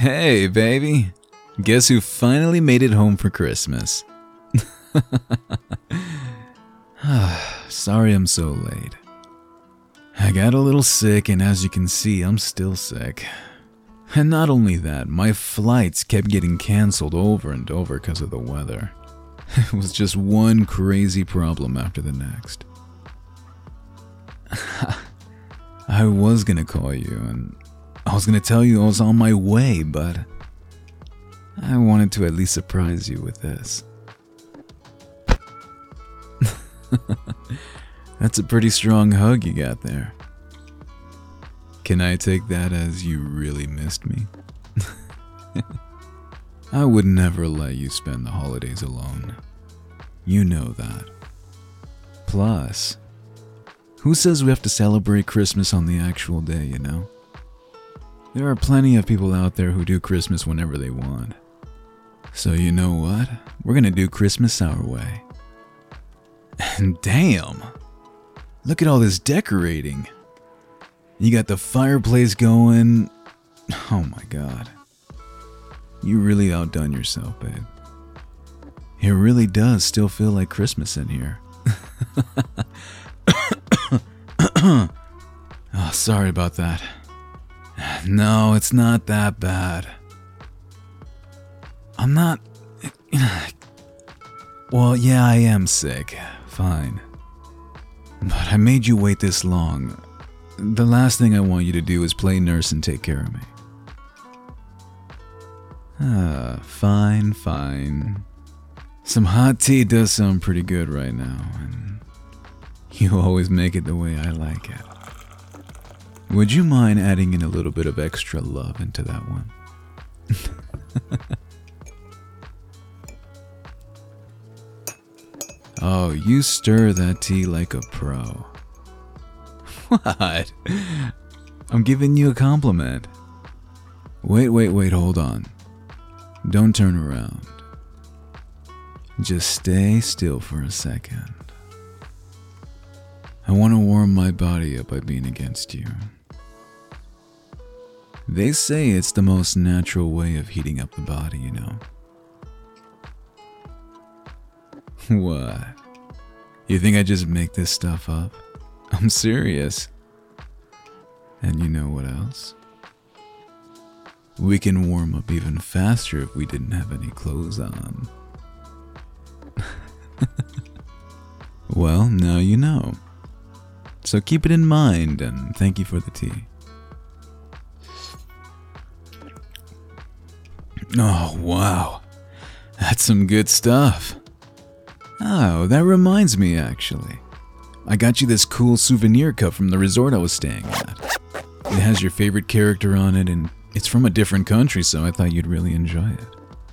Hey, baby. Guess who finally made it home for Christmas? Sorry I'm so late. I got a little sick, and as you can see, I'm still sick. And not only that, my flights kept getting canceled over and over because of the weather. It was just one crazy problem after the next. I was gonna call you, and I was gonna tell you I was on my way, but I wanted to at least surprise you with this. That's a pretty strong hug you got there. Can I take that as you really missed me? I would never let you spend the holidays alone. You know that. Plus, who says we have to celebrate Christmas on the actual day, you know? There are plenty of people out there who do Christmas whenever they want. So you know what? We're gonna do Christmas our way. And damn! Look at all this decorating. You got the fireplace going. Oh my god. You really outdone yourself, babe. It really does still feel like Christmas in here. Oh, sorry about that. No, it's not that bad. I'm not... Well, yeah, I am sick. Fine. But I made you wait this long. The last thing I want you to do is play nurse and take care of me. Fine. Some hot tea does sound pretty good right now, and you always make it the way I like it. Would you mind adding in a little bit of extra love into that one? Oh, you stir that tea like a pro. What? I'm giving you a compliment. Wait, hold on. Don't turn around. Just stay still for a second. I want to warm my body up by being against you. They say it's the most natural way of heating up the body, you know. What? You think I just make this stuff up? I'm serious. And you know what else? We can warm up even faster if we didn't have any clothes on. Well, now you know. So keep it in mind, and thank you for the tea. Oh, wow. That's some good stuff. Oh, that reminds me, actually. I got you this cool souvenir cup from the resort I was staying at. It has your favorite character on it, and it's from a different country, so I thought you'd really enjoy it.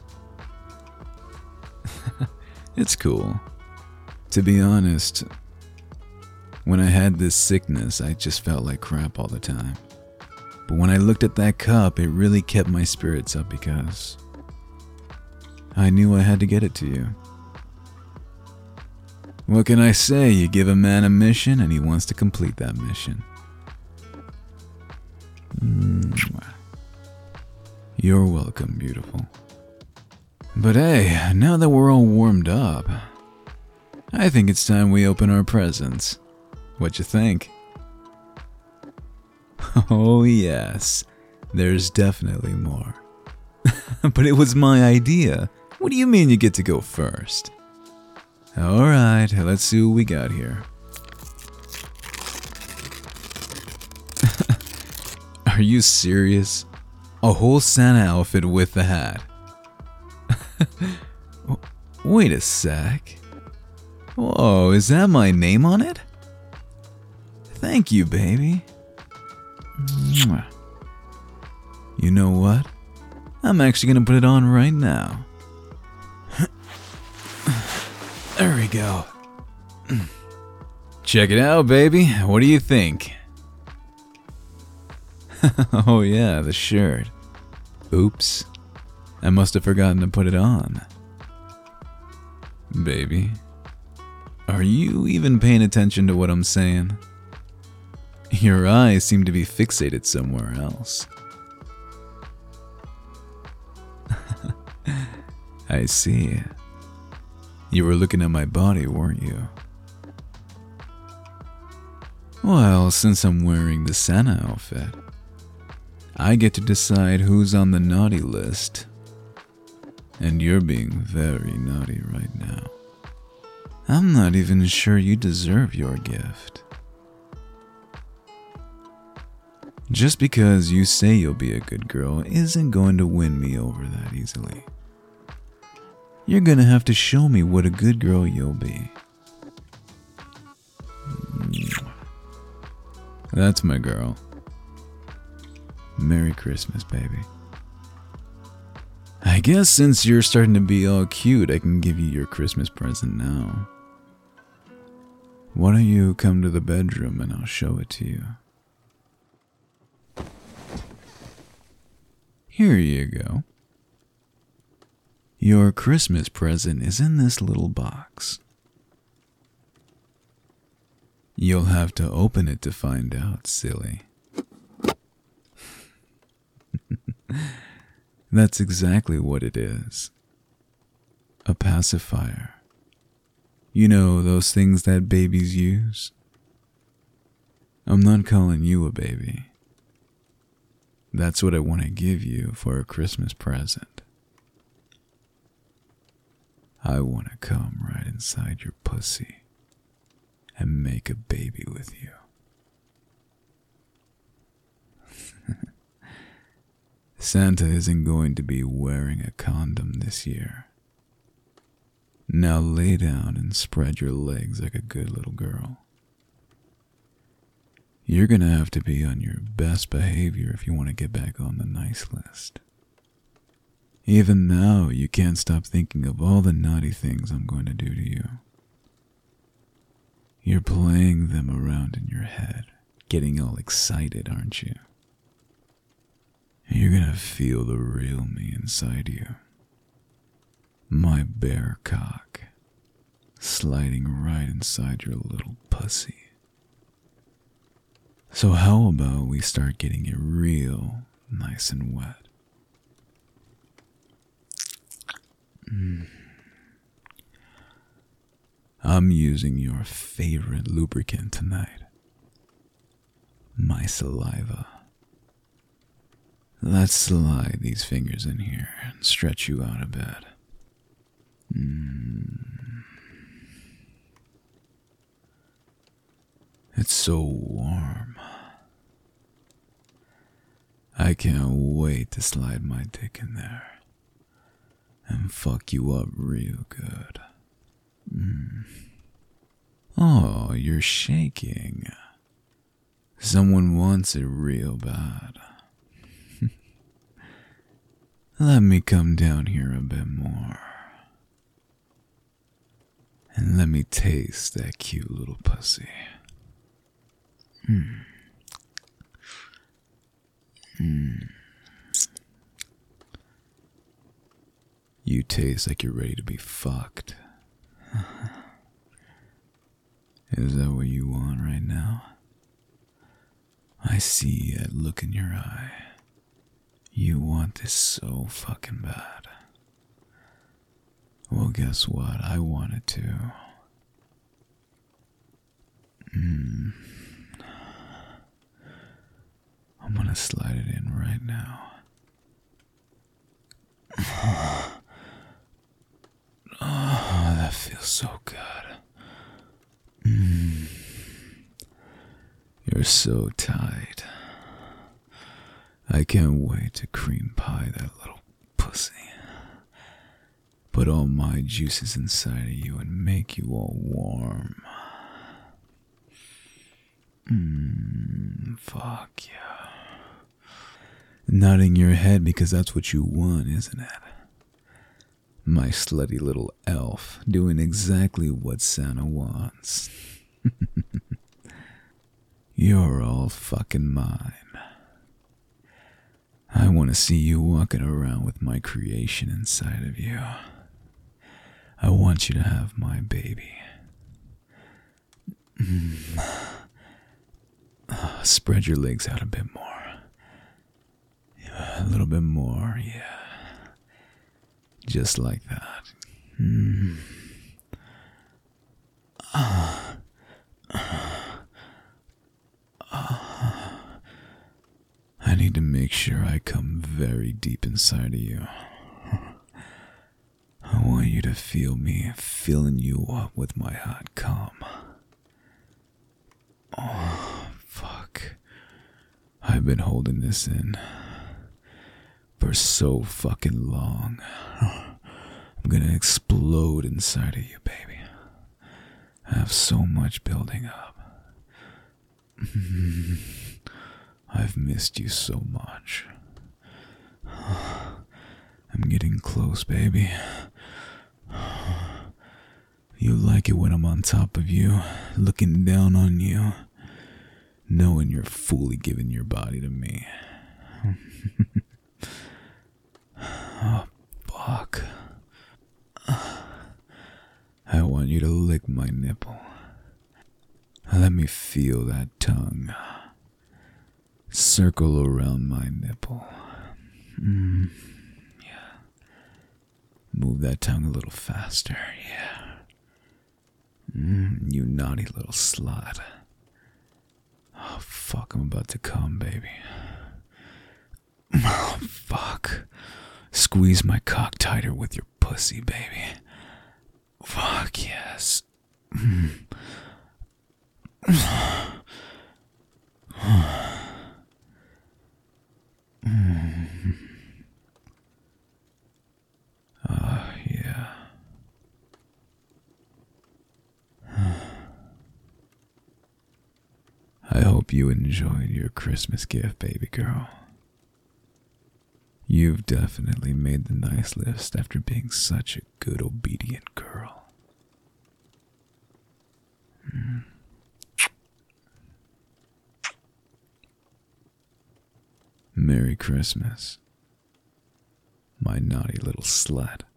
It's cool. To be honest, when I had this sickness, I just felt like crap all the time. But when I looked at that cup, it really kept my spirits up because I knew I had to get it to you. What can I say? You give a man a mission and he wants to complete that mission. You're welcome, beautiful. But hey, now that we're all warmed up, I think it's time we open our presents. What you think? Oh yes, there's definitely more. But it was my idea. What do you mean you get to go first? Alright, let's see what we got here. Are you serious? A whole Santa outfit with the hat. Wait a sec. Whoa, is that my name on it? Thank you, baby. You know what? I'm actually gonna put it on right now. There we go. Check it out, baby. What do you think? Oh yeah, the shirt. Oops. I must have forgotten to put it on. Baby, are you even paying attention to what I'm saying? Your eyes seem to be fixated somewhere else. I see. You were looking at my body, weren't you? Well, since I'm wearing the Santa outfit, I get to decide who's on the naughty list. And you're being very naughty right now. I'm not even sure you deserve your gift. Just because you say you'll be a good girl isn't going to win me over that easily. You're gonna have to show me what a good girl you'll be. That's my girl. Merry Christmas, baby. I guess since you're starting to be all cute, I can give you your Christmas present now. Why don't you come to the bedroom and I'll show it to you. Here you go. Your Christmas present is in this little box. You'll have to open it to find out, silly. That's exactly what it is. A pacifier. You know, those things that babies use? I'm not calling you a baby. That's what I want to give you for a Christmas present. I want to come right inside your pussy and make a baby with you. Santa isn't going to be wearing a condom this year. Now lay down and spread your legs like a good little girl. You're gonna have to be on your best behavior if you want to get back on the nice list. Even now, you can't stop thinking of all the naughty things I'm going to do to you. You're playing them around in your head, getting all excited, aren't you? You're gonna feel the real me inside you. My bare cock, sliding right inside your little pussy. So how about we start getting it real nice and wet? I'm using your favorite lubricant tonight. My saliva. Let's slide these fingers in here and stretch you out a bit. It's so warm. I can't wait to slide my dick in there and fuck you up real good. Oh, you're shaking. Someone wants it real bad. Let me come down here a bit more. And let me taste that cute little pussy. You taste like you're ready to be fucked. Is that what you want right now? I see that look in your eye. You want this so fucking bad. Well, guess what? I want it too. I'm gonna slide it in right now. Oh, that feels so good. You're so tight. I can't wait to cream pie that little pussy. Put all my juices inside of you and make you all warm. Fuck yeah. Nodding your head because that's what you want, isn't it? My slutty little elf doing exactly what Santa wants. You're all fucking mine. I want to see you walking around with my creation inside of you. I want you to have my baby. Spread your legs out a bit more. A little bit more, yeah. Just like that. Mm. I need to make sure I come very deep inside of you. I want you to feel me filling you up with my hot cum. Oh, fuck. I've been holding this in for so fucking long. I'm gonna explode inside of you, baby. I have so much building up. I've missed you so much. I'm getting close, baby. You like it when I'm on top of you, looking down on you, knowing you're fully giving your body to me. Oh, fuck. I want you to lick my nipple. Let me feel that tongue circle around my nipple. Yeah. Move that tongue a little faster, yeah. You naughty little slut. Oh, fuck, I'm about to come, baby. Oh, fuck. Squeeze my cock tighter with your pussy, baby. Fuck, yes. Yeah. I hope you enjoyed your Christmas gift, baby girl. You've definitely made the nice list after being such a good, obedient girl. Merry Christmas, my naughty little slut.